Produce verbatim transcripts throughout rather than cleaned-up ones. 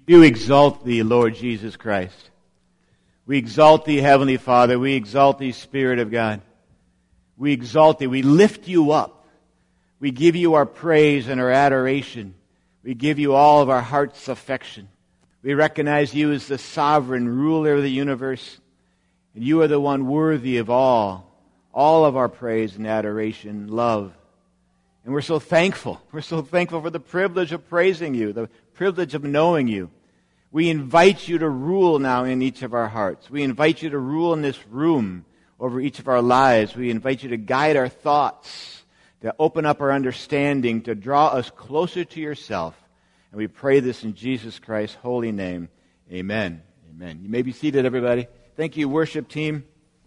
do exalt thee, Lord Jesus Christ. We exalt thee, Heavenly Father. We exalt thee, Spirit of God. We exalt thee. We lift you up. We give you our praise and our adoration. We give you all of our heart's affection. We recognize you as the sovereign ruler of the universe. And you are the one worthy of all, all of our praise and adoration and love. And we're so thankful. We're so thankful for the privilege of praising you, the privilege of knowing you. We invite you to rule now in each of our hearts. We invite you to rule in this room over each of our lives. We invite you to guide our thoughts, to open up our understanding, to draw us closer to yourself. And we pray this in Jesus Christ's holy name. Amen. Amen. You may be seated, everybody. Thank you, worship team.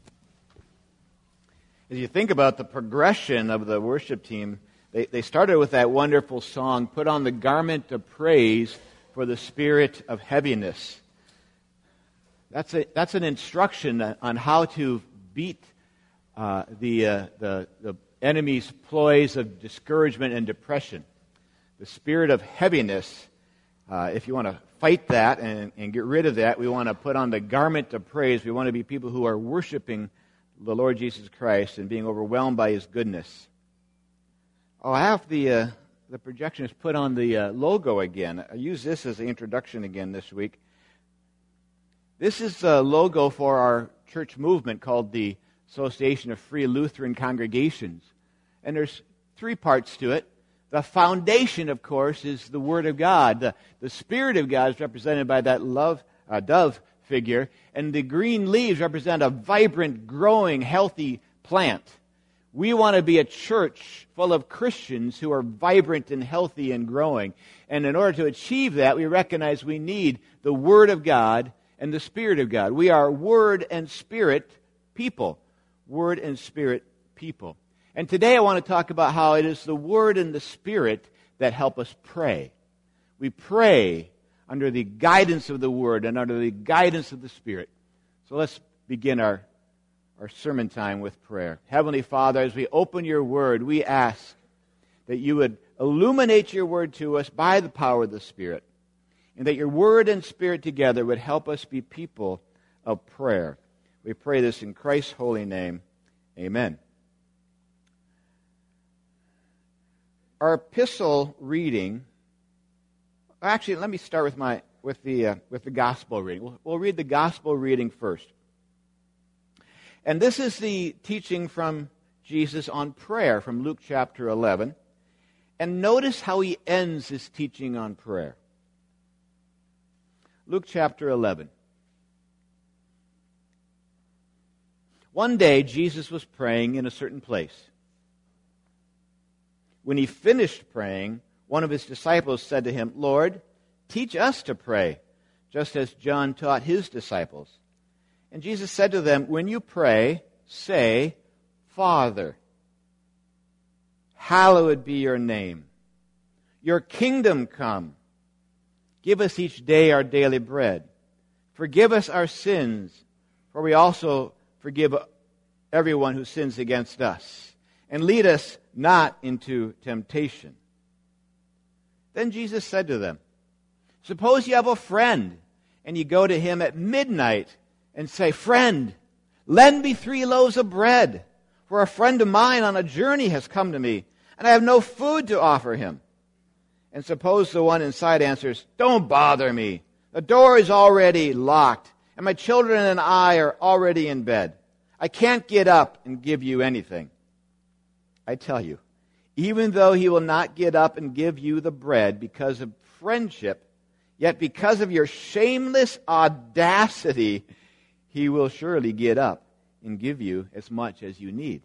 As you think about the progression of the worship team, they, they started with that wonderful song, Put on the Garment of Praise for the Spirit of Heaviness. That's a, that's an instruction on how to beat uh, the, uh, the, the enemy's ploys of discouragement and depression. The spirit of heaviness, uh, if you want to fight that and, and get rid of that, we want to put on the garment of praise. We want to be people who are worshiping the Lord Jesus Christ and being overwhelmed by His goodness. Oh, I have the uh, the projections put on the uh, logo again. I use this as the introduction again this week. This is the logo for our church movement called the Association of Free Lutheran Congregations. And there's three parts to it. The foundation, of course, is the Word of God. The, the Spirit of God is represented by that love, uh, dove figure. And the green leaves represent a vibrant, growing, healthy plant. We want to be a church full of Christians who are vibrant and healthy and growing. And in order to achieve that, we recognize we need the Word of God and the Spirit of God. We are Word and Spirit people. Word and Spirit people. And today I want to talk about how it is the Word and the Spirit that help us pray. We pray under the guidance of the Word and under the guidance of the Spirit. So let's begin our our sermon time with prayer. Heavenly Father, as we open your Word, we ask that you would illuminate your Word to us by the power of the Spirit, and that your Word and Spirit together would help us be people of prayer. We pray this in Christ's holy name. Amen. Our epistle reading, actually, let me start with my with the uh, with the gospel reading. We'll, we'll read the gospel reading first. And this is the teaching from Jesus on prayer from Luke chapter eleven. And notice how he ends his teaching on prayer. Luke chapter eleven. One day Jesus was praying in a certain place. When he finished praying, one of his disciples said to him, "Lord, teach us to pray, just as John taught his disciples." And Jesus said to them, "When you pray, say, 'Father, hallowed be your name. Your kingdom come. Give us each day our daily bread. Forgive us our sins, for we also forgive everyone who sins against us. And lead us not into temptation.'" Then Jesus said to them, "Suppose you have a friend, and you go to him at midnight and say, 'Friend, lend me three loaves of bread, for a friend of mine on a journey has come to me, and I have no food to offer him.' And suppose the one inside answers, 'Don't bother me. The door is already locked, and my children and I are already in bed. I can't get up and give you anything.' I tell you, even though he will not get up and give you the bread because of friendship, yet because of your shameless audacity, he will surely get up and give you as much as you need."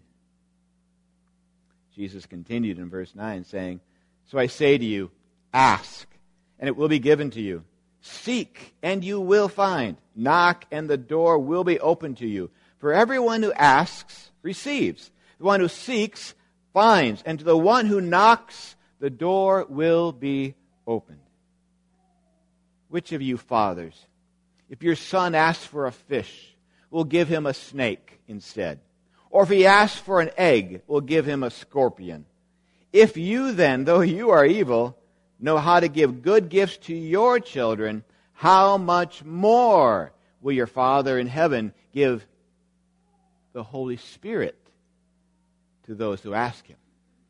Jesus continued in verse nine, saying, "So I say to you, ask, and it will be given to you. Seek, and you will find. Knock, and the door will be opened to you. For everyone who asks receives. The one who seeks finds. And to the one who knocks, the door will be opened. Which of you fathers, if your son asks for a fish, will give him a snake instead? Or if he asks for an egg, will give him a scorpion? If you then, though you are evil, know how to give good gifts to your children, how much more will your Father in heaven give the Holy Spirit to those who ask Him?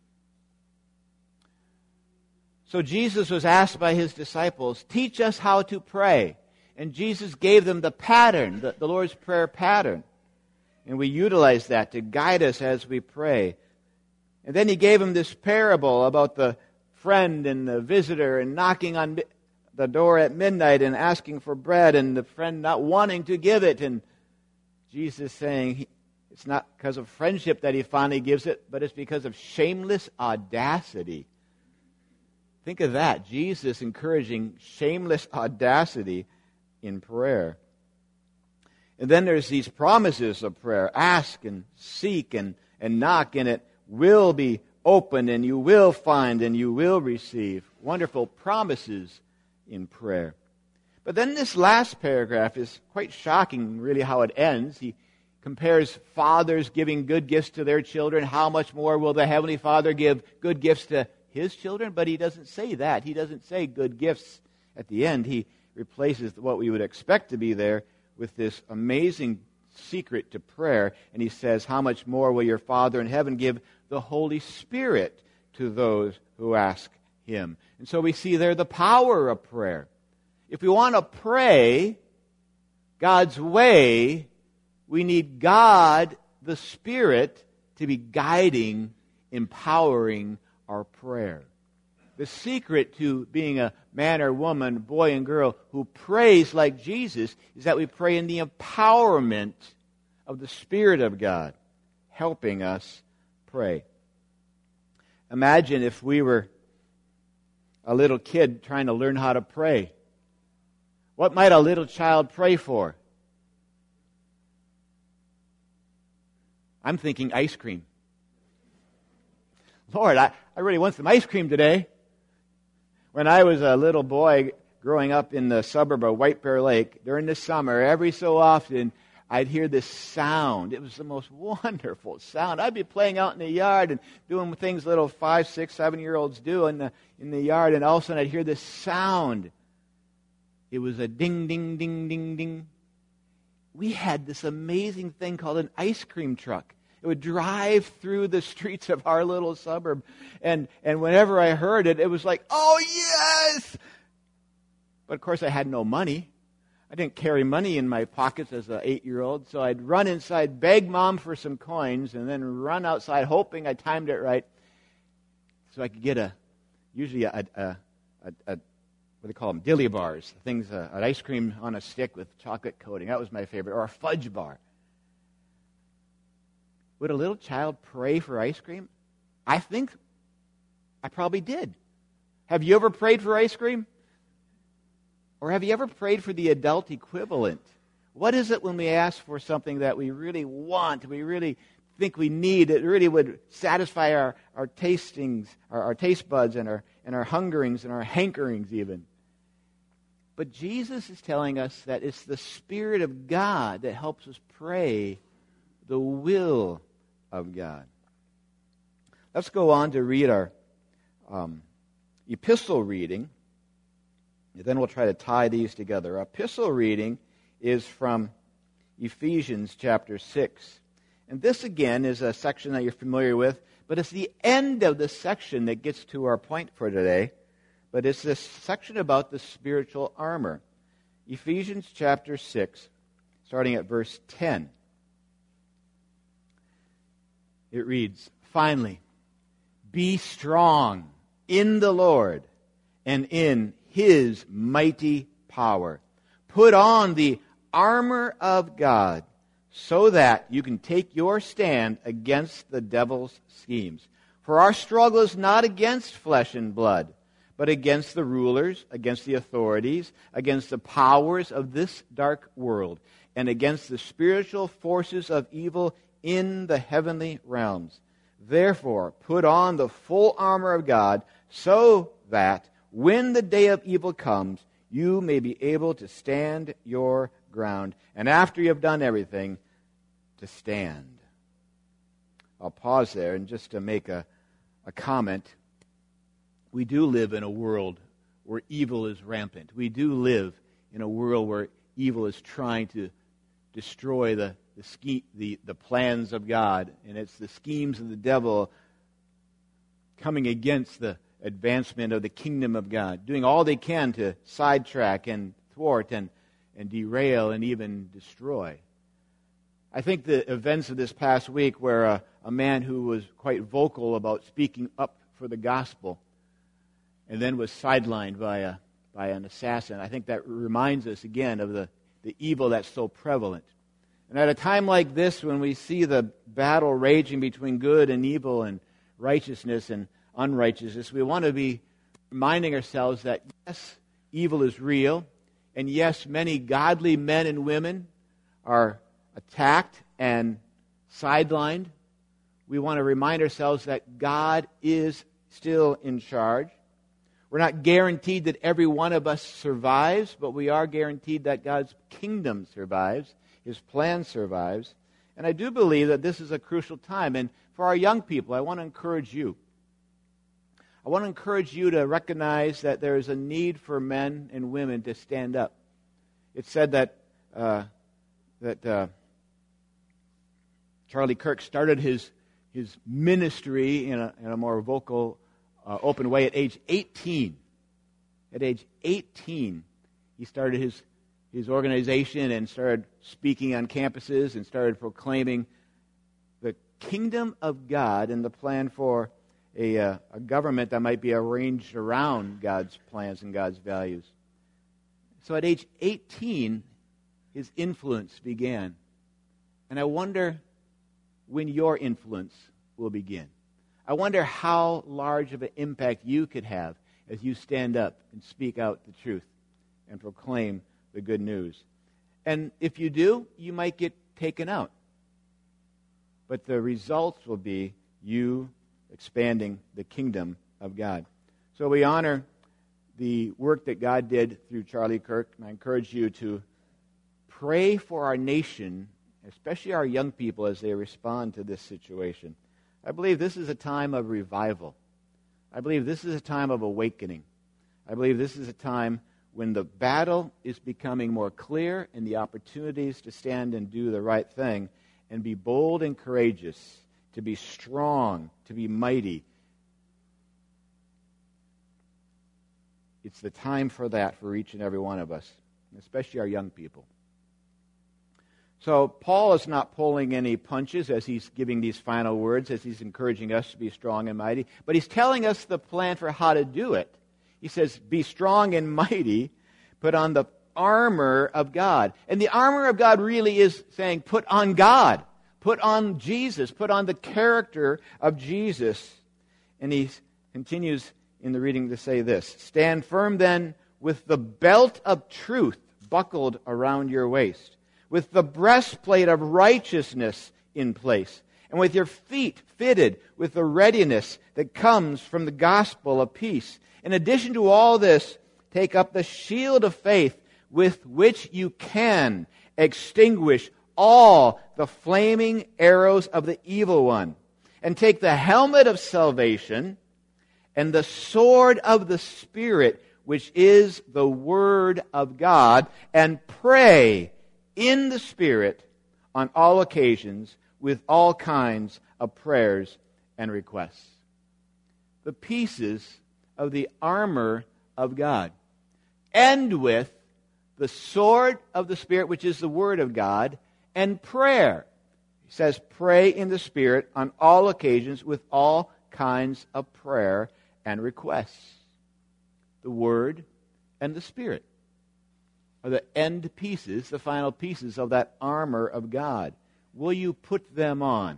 So Jesus was asked by His disciples, teach us how to pray. And Jesus gave them the pattern, the, the Lord's Prayer pattern. And we utilize that to guide us as we pray. And then He gave them this parable about the friend and the visitor and knocking on the door at midnight and asking for bread and the friend not wanting to give it. And Jesus saying he, it's not because of friendship that He finally gives it, but it's because of shameless audacity. Think of that. Jesus encouraging shameless audacity in prayer. And then there's these promises of prayer. Ask and seek and, and knock, and it will be opened, and you will find, and you will receive. Wonderful promises in prayer. But then this last paragraph is quite shocking, really, how it ends. He compares fathers giving good gifts to their children. How much more will the Heavenly Father give good gifts to His children? But He doesn't say that. He doesn't say good gifts at the end. He replaces what we would expect to be there with this amazing secret to prayer. And He says, how much more will your Father in heaven give the Holy Spirit to those who ask Him? And so we see there the power of prayer. If we want to pray God's way, we need God, the Spirit, to be guiding, empowering our prayer. The secret to being a man or woman, boy and girl, who prays like Jesus is that we pray in the empowerment of the Spirit of God, helping us pray. Imagine if we were a little kid trying to learn how to pray. What might a little child pray for? I'm thinking ice cream. Lord, I, I really want some ice cream today. When I was a little boy growing up in the suburb of White Bear Lake, during the summer, every so often, I'd hear this sound. It was the most wonderful sound. I'd be playing out in the yard and doing things little five, six, seven-year-olds do in the, in the yard, and all of a sudden I'd hear this sound. It was a ding, ding, ding, ding, ding. We had this amazing thing called an ice cream truck. It would drive through the streets of our little suburb. And, and whenever I heard it, it was like, oh, yes! But, of course, I had no money. I didn't carry money in my pockets as an eight-year-old. So I'd run inside, beg Mom for some coins, and then run outside hoping I timed it right so I could get a, usually a, a, a, a, a what do they call them, dilly bars, things, uh, an ice cream on a stick with chocolate coating. That was my favorite. Or a fudge bar. Would a little child pray for ice cream? I think I probably did. Have you ever prayed for ice cream? Or have you ever prayed for the adult equivalent? What is it when we ask for something that we really want, we really think we need, it really would satisfy our, our tastings, our, our taste buds and our, and our hungerings and our hankerings even? But Jesus is telling us that it's the Spirit of God that helps us pray the will of God. Let's go on to read our um, epistle reading, and then we'll try to tie these together. Our epistle reading is from Ephesians chapter six. And this again is a section that you're familiar with, but it's the end of the section that gets to our point for today. But it's this section about the spiritual armor. Ephesians chapter six, starting at verse ten. It reads, finally, be strong in the Lord and in His mighty power. Put on the armor of God so that you can take your stand against the devil's schemes. For our struggle is not against flesh and blood, but against the rulers, against the authorities, against the powers of this dark world, and against the spiritual forces of evil in the heavenly realms. Therefore, put on the full armor of God, so that when the day of evil comes, you may be able to stand your ground. And after you have done everything, to stand. I'll pause there and just to make a, a comment. We do live in a world where evil is rampant. We do live in a world where evil is trying to destroy the the, ske- the the plans of God, and it's the schemes of the devil coming against the advancement of the kingdom of God, doing all they can to sidetrack and thwart and, and derail and even destroy. I think the events of this past week where a, a man who was quite vocal about speaking up for the gospel and then was sidelined by a by an assassin, I think that reminds us again of the, the evil that's so prevalent. And at a time like this, when we see the battle raging between good and evil and righteousness and unrighteousness, we want to be reminding ourselves that, yes, evil is real, and yes, many godly men and women are attacked and sidelined. We want to remind ourselves that God is still in charge. We're not guaranteed that every one of us survives, but we are guaranteed that God's kingdom survives, His plan survives. And I do believe that this is a crucial time. And for our young people, I want to encourage you. I want to encourage you to recognize that there is a need for men and women to stand up. It's said that uh, that uh, Charlie Kirk started his his ministry in a, in a more vocal, uh, open way at age eighteen. At age eighteen, he started his his organization and started speaking on campuses and started proclaiming the kingdom of God and the plan for a, uh, a government that might be arranged around God's plans and God's values. So at age eighteen, his influence began. And I wonder when your influence will begin. I wonder how large of an impact you could have as you stand up and speak out the truth and proclaim the good news. And if you do, you might get taken out. But the results will be you expanding the kingdom of God. So we honor the work that God did through Charlie Kirk, and I encourage you to pray for our nation, especially our young people, as they respond to this situation. I believe this is a time of revival. I believe this is a time of awakening. I believe this is a time when the battle is becoming more clear and the opportunities to stand and do the right thing and be bold and courageous, to be strong, to be mighty. It's the time for that for each and every one of us, especially our young people. So Paul is not pulling any punches as he's giving these final words, as he's encouraging us to be strong and mighty, but he's telling us the plan for how to do it. He says, be strong and mighty, put on the armor of God. And the armor of God really is saying, put on God, put on Jesus, put on the character of Jesus. And he continues in the reading to say this, stand firm then with the belt of truth buckled around your waist, with the breastplate of righteousness in place, and with your feet fitted with the readiness that comes from the gospel of peace. In addition to all this, take up the shield of faith with which you can extinguish all the flaming arrows of the evil one. And take the helmet of salvation and the sword of the Spirit, which is the Word of God, and pray in the Spirit on all occasions with all kinds of prayers and requests. The pieces of the armor of God end with the sword of the Spirit, which is the Word of God, and prayer. He says, pray in the Spirit on all occasions with all kinds of prayer and requests. The Word and the Spirit are the end pieces, the final pieces of that armor of God. Will you put them on?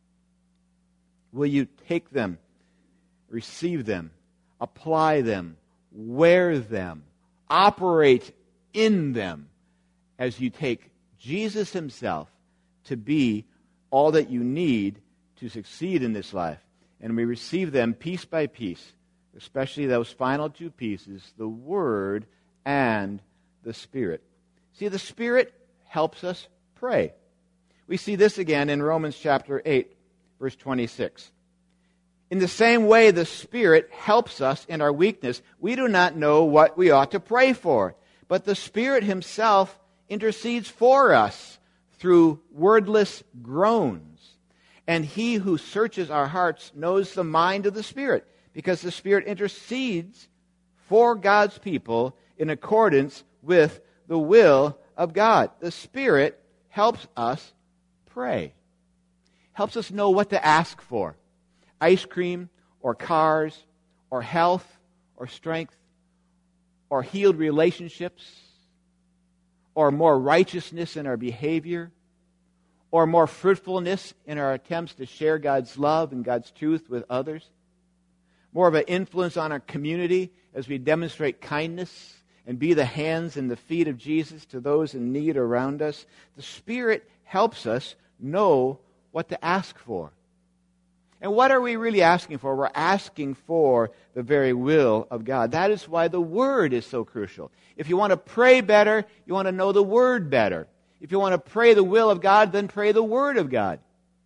Will you take them, receive them, apply them, wear them, operate in them as you take Jesus himself to be all that you need to succeed in this life? And we receive them piece by piece, especially those final two pieces, the Word and the Spirit. See, the Spirit helps us pray. We see this again in Romans chapter eight, verse twenty-six. In the same way, the Spirit helps us in our weakness. We do not know what we ought to pray for, but the Spirit himself intercedes for us through wordless groans. And he who searches our hearts knows the mind of the Spirit, because the Spirit intercedes for God's people in accordance with the will of God. The Spirit helps us pray. Helps us know what to ask for. Ice cream, or cars, or health, or strength, or healed relationships, or more righteousness in our behavior, or more fruitfulness in our attempts to share God's love and God's truth with others, more of an influence on our community as we demonstrate kindness and be the hands and the feet of Jesus to those in need around us. The Spirit helps us know what to ask for. And what are we really asking for? We're asking for the very will of God. That is why the Word is so crucial. If you want to pray better, you want to know the Word better. If you want to pray the will of God, then pray the Word of God.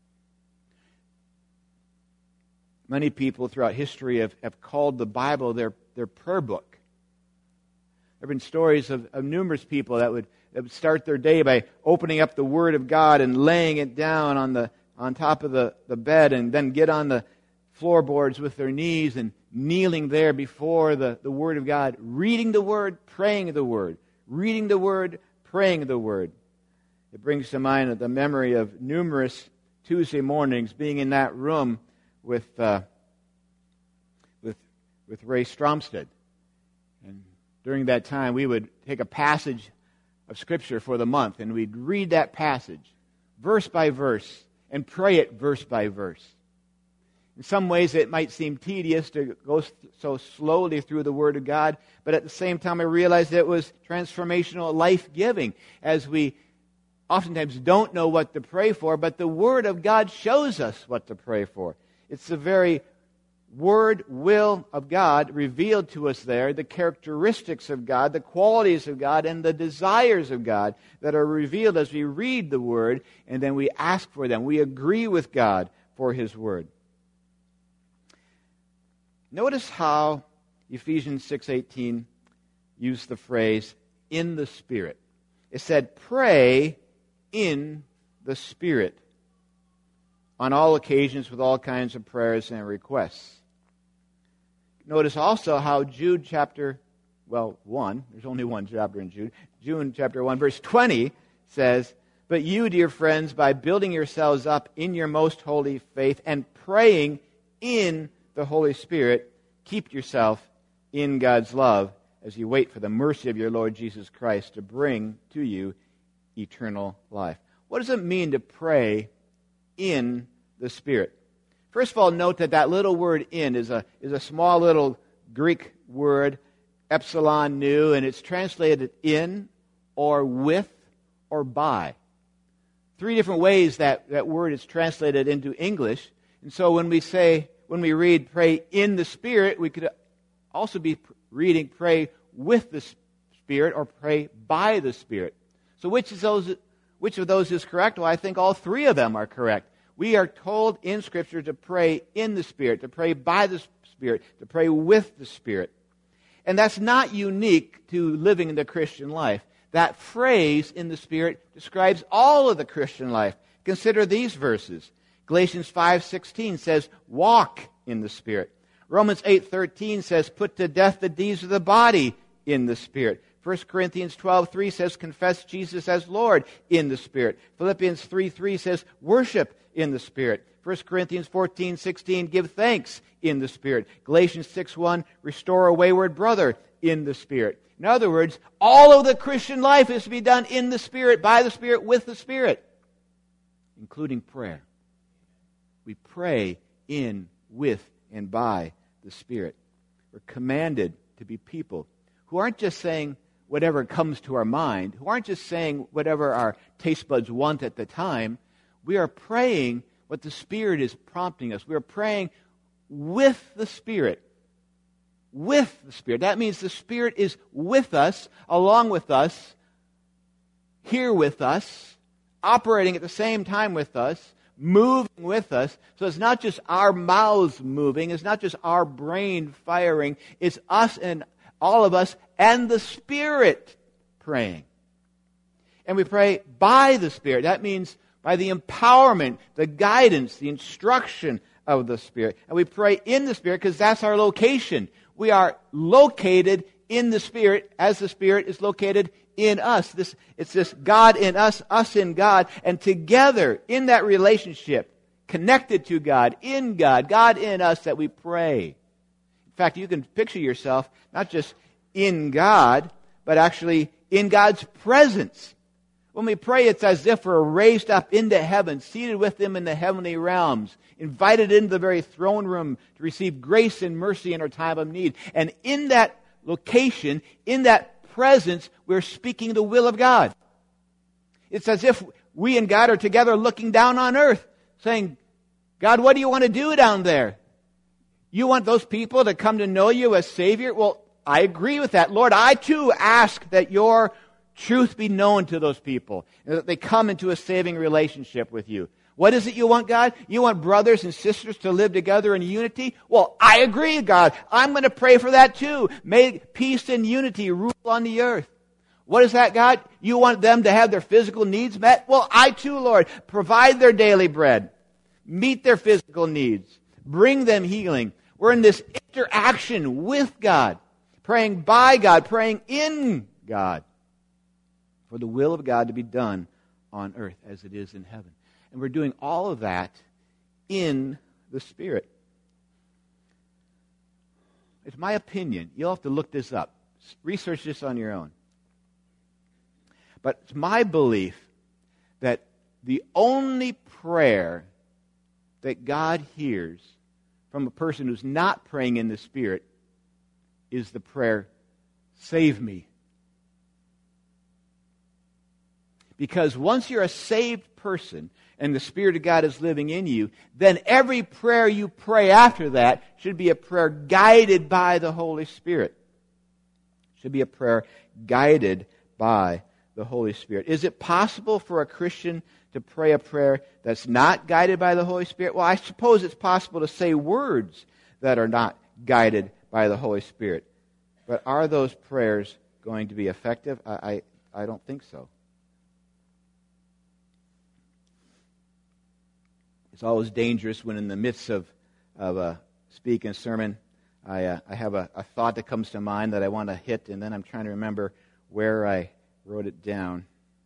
Many people throughout history have, have called the Bible their, their prayer book. There have been stories of, of numerous people that would, that would start their day by opening up the Word of God and laying it down on the on top of the, the bed, and then get on the floorboards with their knees and kneeling there before the, the Word of God, reading the Word, praying the Word, reading the Word, praying the Word. It brings to mind the memory of numerous Tuesday mornings being in that room with uh, with with Ray Stromstead. And during that time, we would take a passage of Scripture for the month, and we'd read that passage, verse by verse, and pray it verse by verse. In some ways, it might seem tedious to go so slowly through the Word of God, but at the same time, I realized that it was transformational, life-giving, as we oftentimes don't know what to pray for, but the Word of God shows us what to pray for. It's the very Word, will of God revealed to us there, the characteristics of God, the qualities of God, and the desires of God that are revealed as we read the Word, and then we ask for them. We agree with God for His Word. Notice how Ephesians six eighteen used the phrase, in the Spirit. It said, pray in the Spirit on all occasions with all kinds of prayers and requests. Notice also how Jude chapter, well, one, there's only one chapter in Jude, Jude chapter one, verse twenty says, but you, dear friends, by building yourselves up in your most holy faith and praying in the Holy Spirit, keep yourself in God's love as you wait for the mercy of your Lord Jesus Christ to bring to you eternal life. What does it mean to pray in the Spirit? First of all, note that that little word in is a, is a small little Greek word, epsilon nu, and it's translated in or with or by. Three different ways that, that word is translated into English. And so when we say, when we read pray in the Spirit, we could also be reading pray with the Spirit or pray by the Spirit. So which is those, which of those is correct? Well, I think all three of them are correct. We are told in Scripture to pray in the Spirit, to pray by the Spirit, to pray with the Spirit. And that's not unique to living the Christian life. That phrase in the Spirit describes all of the Christian life. Consider these verses. Galatians five sixteen says, walk in the Spirit. Romans eight thirteen says, put to death the deeds of the body in the Spirit. First Corinthians twelve three says, confess Jesus as Lord in the Spirit. Philippians three three says, worship in the Spirit. First Corinthians fourteen sixteen, give thanks in the Spirit. Galatians six one, restore a wayward brother in the Spirit. In other words, all of the Christian life is to be done in the Spirit, by the Spirit, with the Spirit, including prayer. We pray in, with, and by the Spirit. We're commanded to be people who aren't just saying whatever comes to our mind, who aren't just saying whatever our taste buds want at the time. We are praying what the Spirit is prompting us. We are praying with the Spirit. With the Spirit. That means the Spirit is with us, along with us, here with us, operating at the same time with us, moving with us. So it's not just our mouths moving, it's not just our brain firing, it's us and all of us and the Spirit praying. And we pray by the Spirit. That means by the empowerment, the guidance, the instruction of the Spirit. And we pray in the Spirit because that's our location. We are located in the Spirit as the Spirit is located in us. This, it's this God in us, us in God, and together in that relationship, connected to God, in God, God in us, that we pray. In fact, you can picture yourself not just in God, but actually in God's presence. When we pray, it's as if we're raised up into heaven, seated with Him in the heavenly realms, invited into the very throne room to receive grace and mercy in our time of need. And in that location, in that presence, we're speaking the will of God. It's as if we and God are together looking down on earth, saying, God, what do you want to do down there? You want those people to come to know you as Savior? Well, I agree with that. Lord, I too ask that your truth be known to those people, and that they come into a saving relationship with you. What is it you want, God? You want brothers and sisters to live together in unity? Well, I agree, God. I'm going to pray for that too. May peace and unity rule on the earth. What is that, God? You want them to have their physical needs met? Well, I too, Lord, provide their daily bread. Meet their physical needs. Bring them healing. We're in this interaction with God, praying by God, praying in God, for the will of God to be done on earth as it is in heaven. And we're doing all of that in the Spirit. It's my opinion. You'll have to look this up. Research this on your own. But it's my belief that the only prayer that God hears from a person who's not praying in the Spirit is the prayer, save me. Because once you're a saved person and the Spirit of God is living in you, then every prayer you pray after that should be a prayer guided by the Holy Spirit. Should be a prayer guided by the Holy Spirit. Is it possible for a Christian to pray a prayer that's not guided by the Holy Spirit? Well, I suppose it's possible to say words that are not guided by the Holy Spirit. But are those prayers going to be effective? I, I, I don't think so. It's always dangerous when in the midst of, of a speaking a sermon, I, uh, I have a, a thought that comes to mind that I want to hit, and then I'm trying to remember where I wrote it down.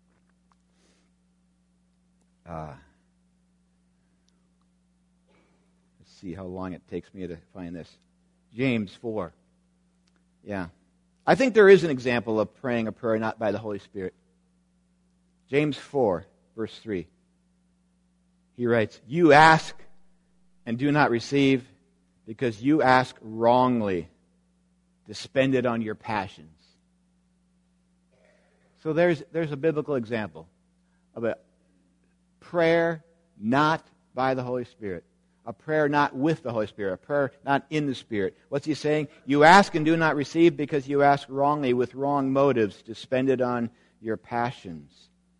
Uh, let's see how long it takes me to find this. James four. Yeah. I think there is an example of praying a prayer not by the Holy Spirit. James four, verse three. He writes, you ask and do not receive because you ask wrongly to spend it on your passions. So there's, there's a biblical example of a prayer not by the Holy Spirit. A prayer not with the Holy Spirit. A prayer not in the Spirit. What's he saying? You ask and do not receive because you ask wrongly with wrong motives to spend it on your passions.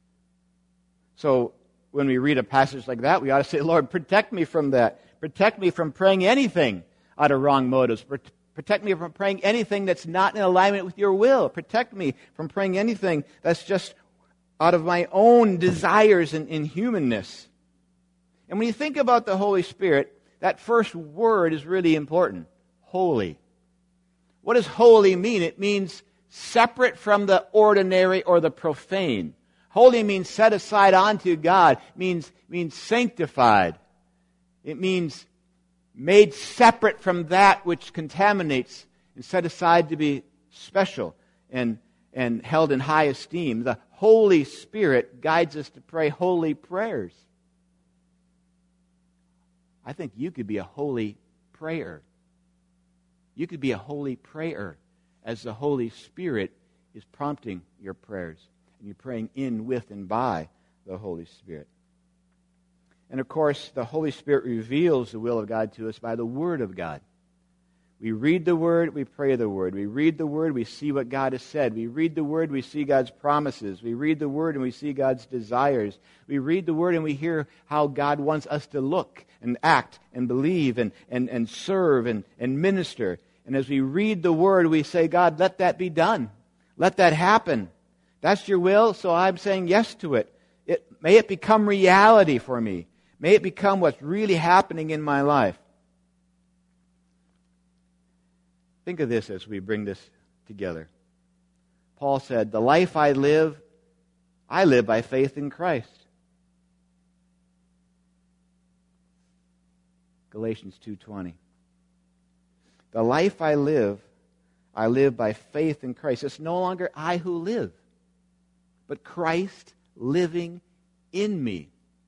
So when we read a passage like that, we ought to say, Lord, protect me from that. Protect me from praying anything out of wrong motives. Protect me from praying anything that's not in alignment with your will. Protect me from praying anything that's just out of my own desires and, and humanness. And when you think about the Holy Spirit, that first word is really important. Holy. What does holy mean? It means separate from the ordinary or the profane. Holy means set aside unto God. It means, means sanctified. It means made separate from that which contaminates and set aside to be special and, and held in high esteem. The Holy Spirit guides us to pray holy prayers. I think you could be a holy prayer. You could be a holy prayer as the Holy Spirit is prompting your prayers. And you're praying in, with, and by the Holy Spirit. And of course, the Holy Spirit reveals the will of God to us by the Word of God. We read the Word, we pray the Word. We read the Word, we see what God has said. We read the Word, we see God's promises. We read the Word and we see God's desires. We read the Word and we hear how God wants us to look and act and believe and, and, and serve and, and minister. And as we read the Word, we say, God, let that be done. Let that happen. That's your will, so I'm saying yes to it. It may it become reality for me. May it become what's really happening in my life. Think of this as we bring this together. Paul said, the life I live, I live by faith in Christ. Galatians two twenty. The life I live, I live by faith in Christ. It's no longer I who live, but Christ living in me.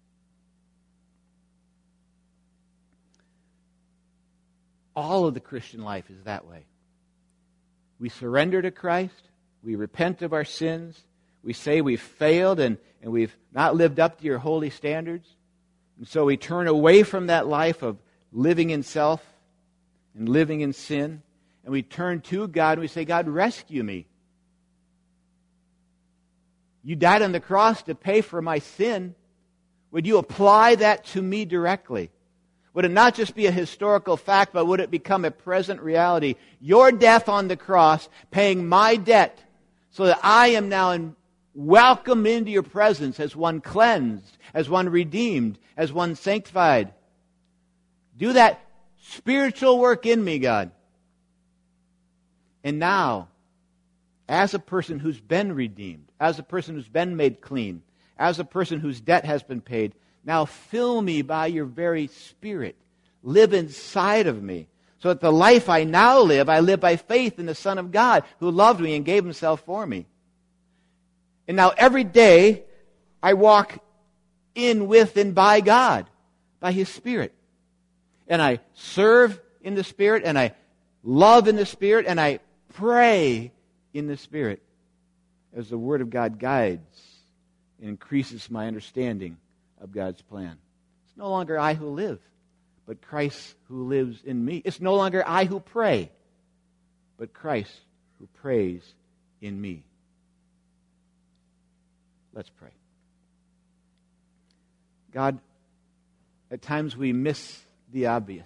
All of the Christian life is that way. We surrender to Christ. We repent of our sins. We say we've failed and, and we've not lived up to your holy standards. And so we turn away from that life of living in self and living in sin. And we turn to God and we say, God, rescue me. You died on the cross to pay for my sin. Would you apply that to me directly? Would it not just be a historical fact, but would it become a present reality? Your death on the cross, paying my debt, so that I am now in, welcomed into your presence as one cleansed, as one redeemed, as one sanctified. Do that spiritual work in me, God. And now, as a person who's been redeemed, as a person who's been made clean, as a person whose debt has been paid, now fill me by your very Spirit. Live inside of me. So that the life I now live, I live by faith in the Son of God who loved me and gave himself for me. And now every day I walk in with and by God, by his Spirit. And I serve in the Spirit, and I love in the Spirit, and I pray in the Spirit as the Word of God guides and increases my understanding of God's plan. It's no longer I who live, but Christ who lives in me. It's no longer I who pray, but Christ who prays in me. Let's pray. God, at times we miss the obvious.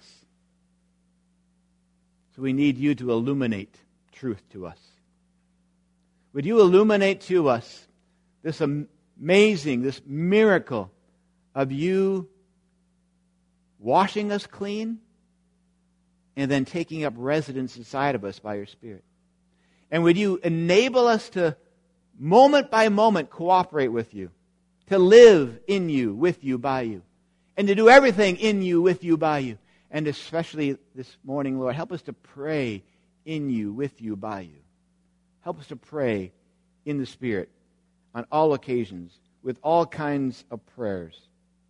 So we need you to illuminate truth to us. Would you illuminate to us this amazing, this miracle of you washing us clean and then taking up residence inside of us by your Spirit? And would you enable us to, moment by moment, cooperate with you, to live in you, with you, by you, and to do everything in you, with you, by you. And especially this morning, Lord, help us to pray in you, with you, by you. Help us to pray in the Spirit on all occasions, with all kinds of prayers.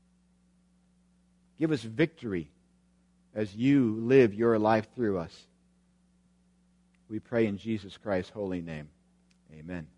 Give us victory as you live your life through us. We pray in Jesus Christ's holy name. Amen.